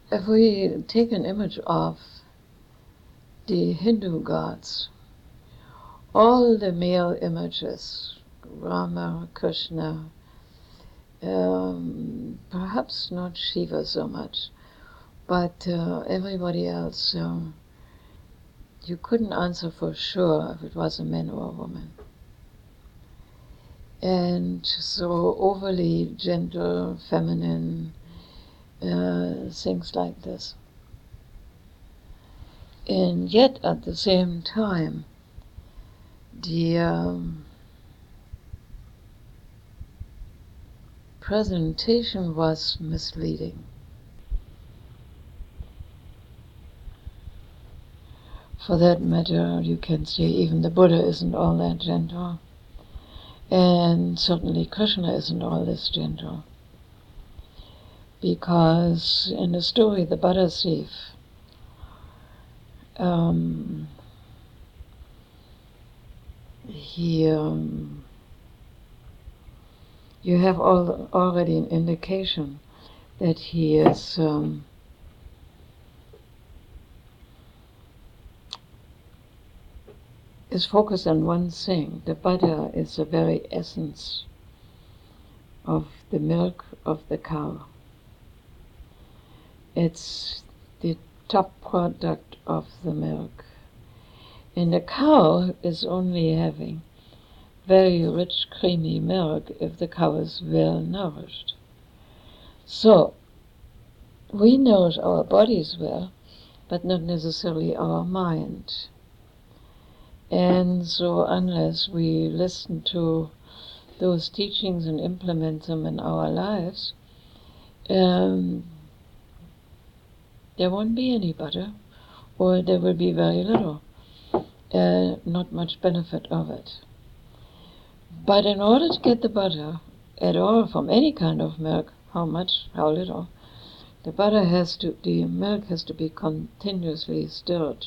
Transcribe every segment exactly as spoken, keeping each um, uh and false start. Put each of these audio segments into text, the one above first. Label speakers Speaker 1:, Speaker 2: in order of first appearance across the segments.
Speaker 1: If we take an image of the Hindu gods, all the male images, Rama, Krishna, um, perhaps not Shiva so much, but uh, everybody else, um, you couldn't answer for sure if it was a man or a woman. And so overly gentle, feminine, uh, things like this. And yet at the same time, the um, presentation was misleading. For that matter, you can say even the Buddha isn't all that gentle. And certainly Krishna isn't all this gentle. Because in the story, the butter thief, um, he, um, you have all, already an indication that he is um, is focused on one thing. The butter is the very essence of the milk of the cow. It's the top product of the milk. And the cow is only having very rich, creamy milk if the cow is well nourished. So, we nourish our bodies well, but not necessarily our mind. And so unless we listen to those teachings and implement them in our lives, um, there won't be any butter, or there will be very little, uh, not much benefit of it. But in order to get the butter at all from any kind of milk, how much, how little, the butter has to, the milk has to be continuously stirred.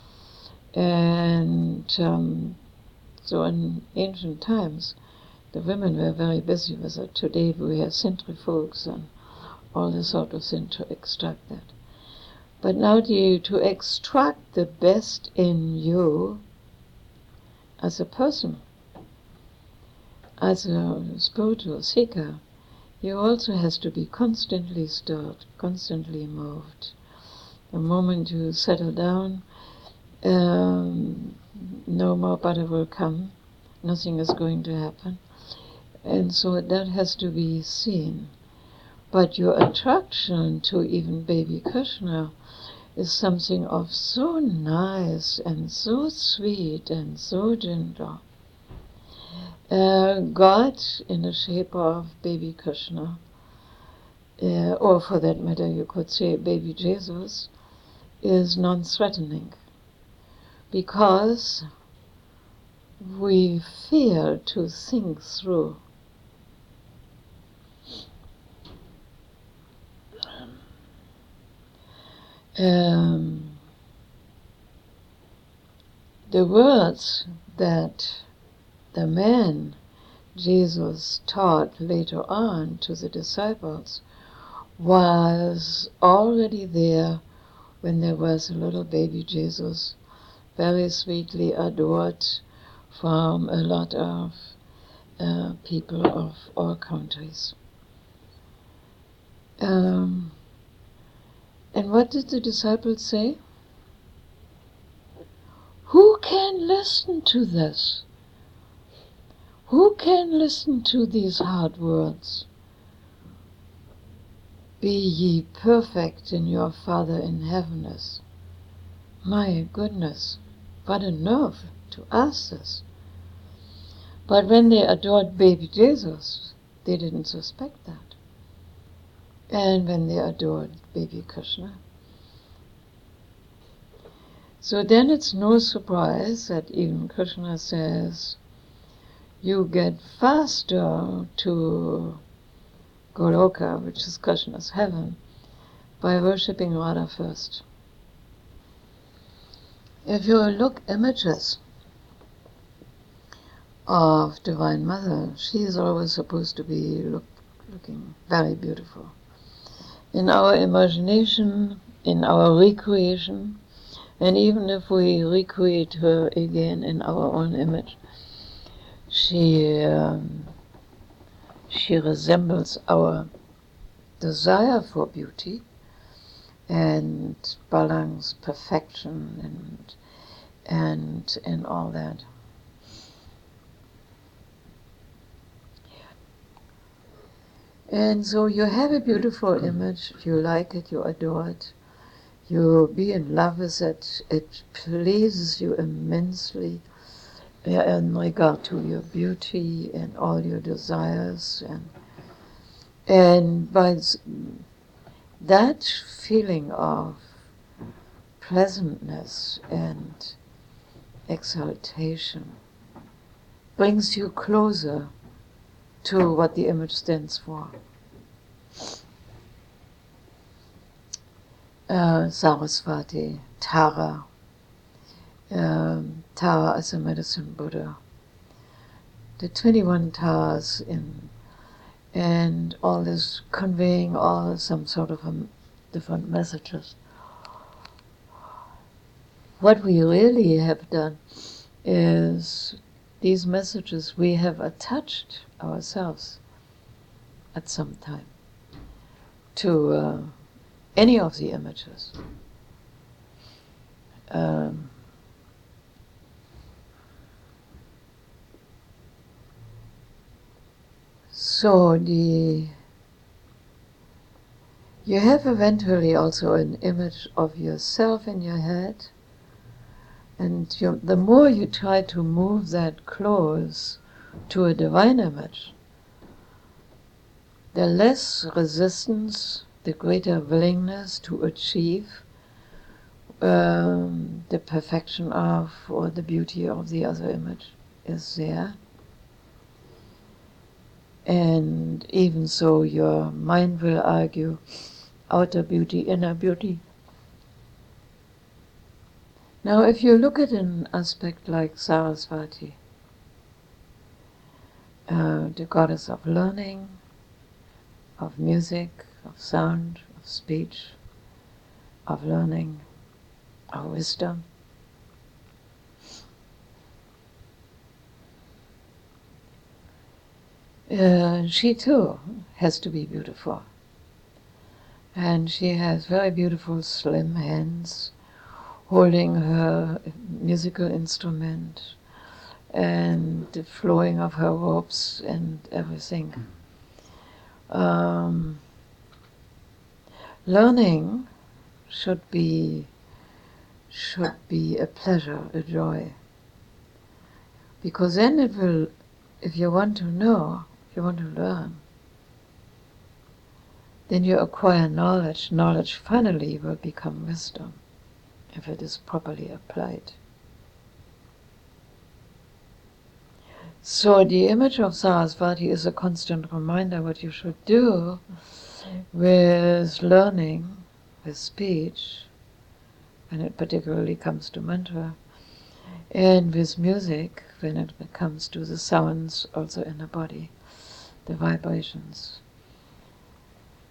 Speaker 1: And um, so in ancient times, the women were very busy with it. Today we have centrifuges and all this sort of thing to extract that. But now the, to extract the best in you as a person, as a spiritual seeker, you also has to be constantly stirred, constantly moved. The moment you settle down, um, no more butter will come, nothing is going to happen. And so that has to be seen. But your attraction to even baby Krishna is something of so nice and so sweet and so gentle. Uh, God, in the shape of baby Krishna, uh, or for that matter you could say baby Jesus, is non-threatening, because we fear to think through. Um, the words that the man Jesus taught later on to the disciples was already there when there was a little baby Jesus, very sweetly adored from a lot of uh, people of all countries. Um, and what did the disciples say? Who can listen to this? Who can listen to these hard words? Be ye perfect in your Father in heaven is. My goodness, what a nerve to ask this. But when they adored baby Jesus, they didn't suspect that. And when they adored baby Krishna. So then it's no surprise that even Krishna says, you get faster to Goloka, which is Krishna's heaven, by worshipping Radha first. If you look images of Divine Mother, she is always supposed to be look, looking very beautiful. in our imagination, in our recreation, and even if we recreate her again in our own image, she um, she resembles our desire for beauty and balance, perfection, and and and all that. And so you have a beautiful image, you like it, you adore it, you be in love with it, it pleases you immensely in regard to your beauty and all your desires, and and by that feeling of pleasantness and exaltation brings you closer to what the image stands for. Uh, Sarasvati, Tara, um, Tara as a medicine Buddha, the twenty-one Taras in, and all this conveying all some sort of um, different messages. What we really have done is these messages we have attached ourselves at some time to uh, any of the images. Um, so the you have eventually also an image of yourself in your head, and you, the more you try to move that close to a divine image, the less resistance, the greater willingness to achieve um, the perfection of or the beauty of the other image is there. And even so, your mind will argue outer beauty, inner beauty. Now, if you look at an aspect like Sarasvati, uh, the goddess of learning, of music, of sound, of speech, of learning, of wisdom, uh, she too has to be beautiful. And she has very beautiful slim hands holding her musical instrument and the flowing of her robes and everything. Um, learning should be should be a pleasure, a joy, because then it will, if you want to know, if you want to learn, then you acquire knowledge. Knowledge finally will become wisdom if it is properly applied. So the image of Sarasvati is a constant reminder what you should do with learning, with speech, when it particularly comes to mantra, and with music, when it comes to the sounds also in the body, the vibrations.